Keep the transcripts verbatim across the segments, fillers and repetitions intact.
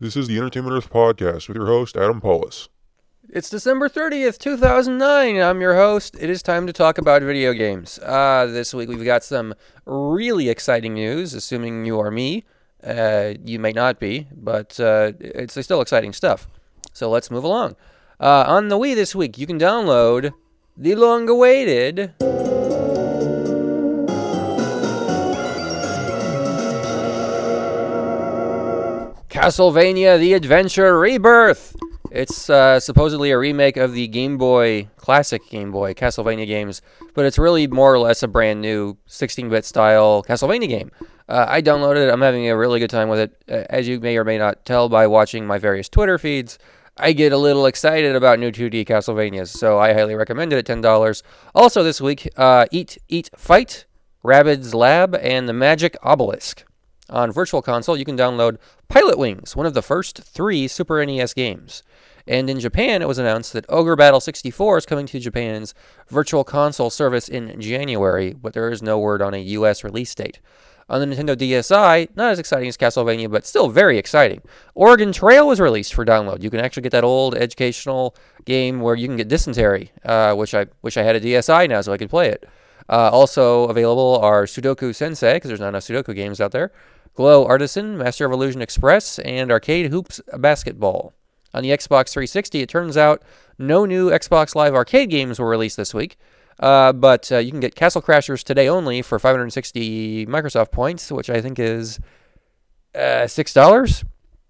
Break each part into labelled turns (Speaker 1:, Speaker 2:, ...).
Speaker 1: This is the Entertainment Earth Podcast with your host, Adam Paulus.
Speaker 2: It's December thirtieth, two thousand nine. I'm your host. It is time to talk about video games. Uh, this week we've got some really exciting news, assuming you are me. Uh, you may not be, but uh, it's still exciting stuff. So let's move along. Uh, on the Wii this week, you can download the long-awaited Castlevania The Adventure Rebirth. It's uh, supposedly a remake of the Game Boy, classic Game Boy Castlevania games, but it's really more or less a brand new sixteen-bit style Castlevania game. Uh, I downloaded it. I'm having a really good time with it. Uh, as you may or may not tell by watching my various Twitter feeds, I get a little excited about new two D Castlevanias, so I highly recommend it at ten dollars. Also this week, uh, Eat, Eat, Fight, Rabbids Lab, and the Magic Obelisk. On Virtual Console, you can download Pilot Wings, one of the first three Super N E S games. And in Japan, it was announced that Ogre Battle sixty-four is coming to Japan's Virtual Console service in January, but there is no word on a U S release date. On the Nintendo D S I, not as exciting as Castlevania, but still very exciting. Oregon Trail was released for download. You can actually get that old educational game where you can get dysentery, uh, which I wish I had a D S I now so I could play it. Uh, also available are Sudoku Sensei, because there's not enough Sudoku games out there, Glow Artisan, Master of Illusion Express, and Arcade Hoops Basketball. On the Xbox three sixty, it turns out no new Xbox Live Arcade games were released this week, uh, but uh, you can get Castle Crashers today only for five hundred sixty Microsoft points, which I think is uh, six dollars.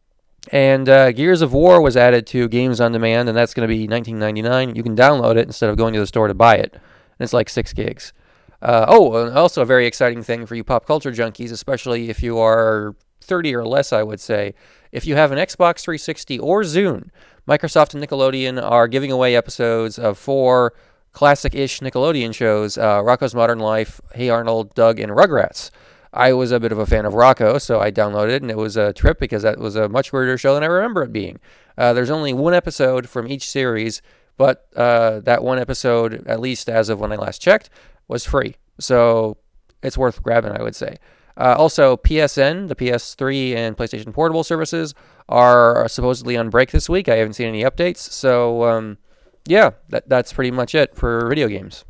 Speaker 2: And uh, Gears of War was added to Games on Demand, and that's going to be nineteen ninety-nine. You can download it instead of going to the store to buy it, and it's like six gigs. Uh, oh, and also a very exciting thing for you pop culture junkies, especially if you are thirty or less, I would say. If you have an Xbox three sixty or Zune, Microsoft and Nickelodeon are giving away episodes of four classic-ish Nickelodeon shows, uh, Rocko's Modern Life, Hey Arnold, Doug, and Rugrats. I was a bit of a fan of Rocko, so I downloaded it, and it was a trip because that was a much weirder show than I remember it being. Uh, there's only one episode from each series, but uh, that one episode, at least as of when I last checked, was free. So it's worth grabbing, I would say. Uh, also, P S N, the P S three and PlayStation Portable services, are supposedly on break this week. I haven't seen any updates. So, um, yeah, that that's pretty much it for video games.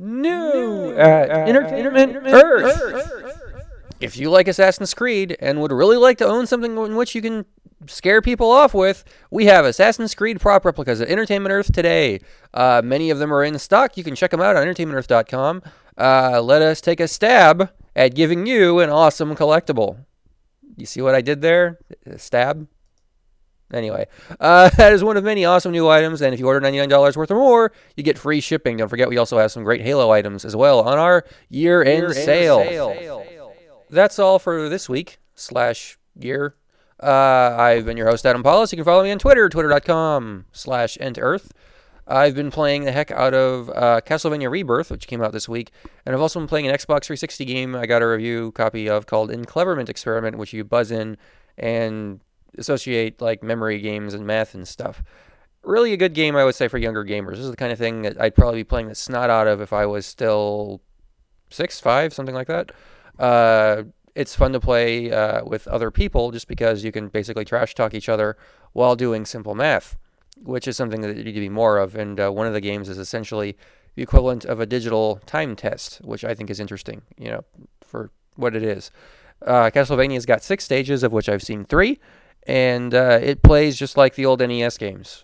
Speaker 2: New at Entertainment Earth. If you like Assassin's Creed and would really like to own something in which you can scare people off with, we have Assassin's Creed prop replicas at Entertainment Earth today. Uh, many of them are in stock. You can check them out on entertainment earth dot com. Uh, let us take a stab at giving you an awesome collectible. You see what I did there? A stab? Anyway, uh, that is one of many awesome new items, and if you order ninety-nine dollars worth or more, you get free shipping. Don't forget, we also have some great Halo items as well on our year-end year sale. sale. That's all for this week, slash year. Uh, I've been your host, Adam Paulus. You can follow me on Twitter, twitter dot com slash entearth. I've been playing the heck out of uh, Castlevania Rebirth, which came out this week, and I've also been playing an Xbox three sixty game I got a review copy of called Encleverment Experiment, which you buzz in and associate like memory games and math and stuff. Really a good game, I would say, for younger gamers. This is the kind of thing that I'd probably be playing the snot out of if I was still six, five, something like that. Uh, it's fun to play uh, with other people just because you can basically trash talk each other while doing simple math, which is something that you need to be more of. And uh, one of the games is essentially the equivalent of a digital time test, which I think is interesting, you know, for what it is. Uh, Castlevania's got six stages, of which I've seen three, and uh, it plays just like the old N E S games.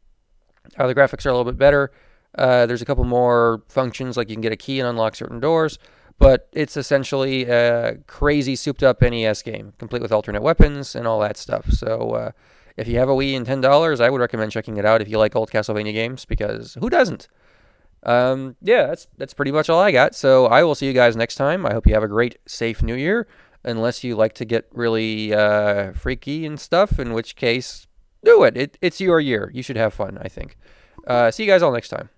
Speaker 2: Uh, the graphics are a little bit better. Uh, there's a couple more functions, like you can get a key and unlock certain doors, but it's essentially a crazy souped-up N E S game, complete with alternate weapons and all that stuff. So uh, if you have a Wii and ten dollars, I would recommend checking it out if you like old Castlevania games, because who doesn't? Um, yeah, that's that's pretty much all I got. So I will see you guys next time. I hope you have a great, safe New Year, unless you like to get really uh, freaky and stuff, in which case, do it. it. It's your year. You should have fun, I think. Uh, see you guys all next time.